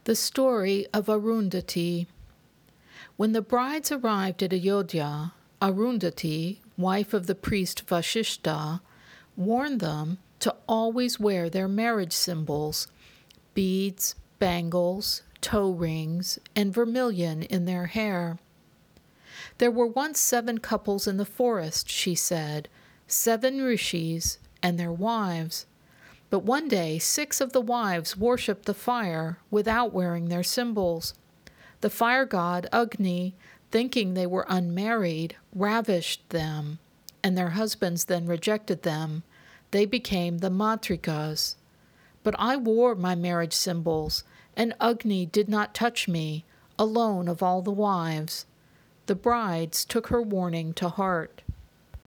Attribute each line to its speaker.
Speaker 1: The story of Arundhati. When the brides arrived at Ayodhya, Arundhati, wife of the priest Vashishta, warned them to always wear their marriage symbols, beads, bangles, toe rings, and vermilion in their hair. There were once 7 couples in the forest, she said, 7 rishis and their wives. But one day 6 of the wives worshipped the fire without wearing their symbols. The fire god Agni, thinking they were unmarried, ravished them, and their husbands then rejected them. They became the Matrikas. But I wore my marriage symbols, and Agni did not touch me, alone of all the wives. The brides took her warning to heart.